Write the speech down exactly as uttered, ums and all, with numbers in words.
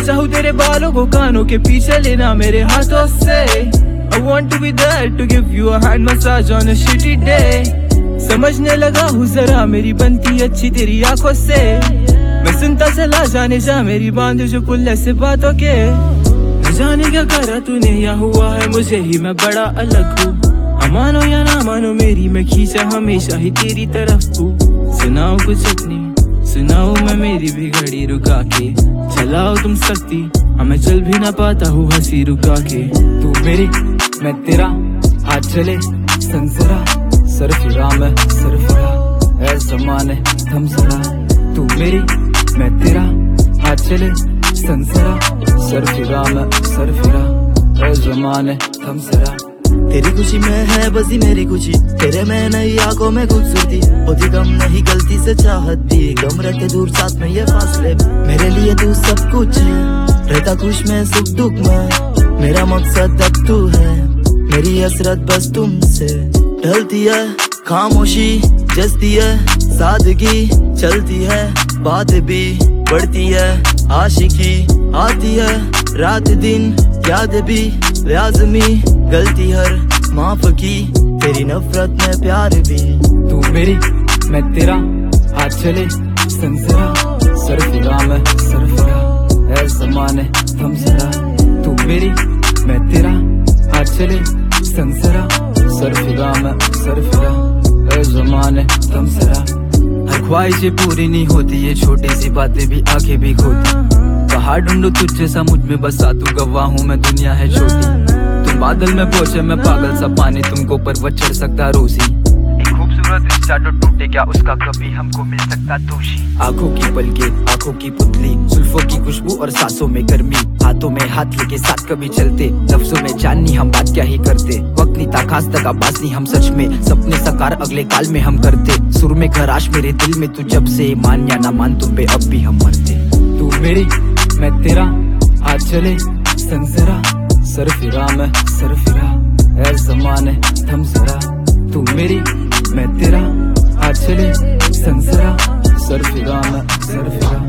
चाहूँ तेरे बालों को कानों के पीछे लेना मेरे हाथों से। I want to be there to give you a hand massage on a shitty day। समझने लगा हूँ जरा मेरी बनती अच्छी तेरी आंखों से। मैं सुनता चला जाने जा मेरी बांध जो पुल ऐसे बातों के। न जाने क्या करा तूने या हुआ है मुझे ही मैं बड़ा अलग हूँ। मानो या ना मानो मेरी मैं खींचा हमेशा ही तेरी तरफ हूँ। सुनाओ कुछ अपनी सुनाओ मैं मेरी भी घड़ी रुका के। चलाओ तुम सकती मैं चल भी ना पाता हूँ हंसी रुका के। तू मेरी मैं तेरा हाथ चले संसरा सर फिरा मैं सर फिरा ऐ ज़माने थम जरा। तू मेरी मैं तेरा हाथ चले संसरा सर फिरा मैं सर फिरा ऐ ज़माने थम जरा। तेरी खुशी में है बसी मेरी खुशी, तेरे में नई आंखों में खूबसूरती होती कम नहीं गलती से चाहत भी। गम रहते दूर साथ में ये फासले मेरे लिए तू सब कुछ है। रहता खुश में सुख दुख में मेरा मकसद अब तू है। मेरी हसरत बस तुमसे ढलती है खामोशी जसती है सादगी चलती है बात भी बढ़ती है आशिकी आती है रात दिन याद भी लाज़मी गलती हर माफ की तेरी नफरत में प्यार भी। तू मेरी मैं तेरा हाथ चले संसरा सर फिरा मैं सर फिरा ऐ ज़माने थम जरा। तू मेरी मैं तेरा हाथ चले संसरा सर फिरा मैं सर फिरा ऐ ज़माने थम जरा। हर ख्वाहिशें पूरी नहीं होती ये छोटी सी बातें भी आंखें भी खोती। कहाँ ढूंढूं तुझ जैसा मुझ में बसा तू गवाह हूँ मैं दुनिया है छोटी। तुम बादल में पहुंचे मैं पागल सा पानी तुमको पर्वत चढ़ सकता रोजी। एक खूबसूरत रिश्ता जो टूटे क्या उसका कभी हमको मिल सकता दोषी। आंखों की पलके आंखों की पुतली जुल्फों की खुशबू और सांसों में गर्मी हाथों में हाथ लेके साथ कभी चलते लफ्जों में जाननी हम बात क्या ही करते। वक्त नहीं था खास तक बात नहीं हम सच में सपने साकार अगले काल में हम करते। सुर में खराश मेरे दिल में तू जब से मान या ना मान तुम पे अब भी हम मरते। तू मेरी मैं तेरा हाथ चले संसरा सर फिरा मैं सर फिरा ऐ ज़माने थम जरा। तू मेरी मैं तेरा हाथ चले संसरा सर फिरा मैं सर फिरा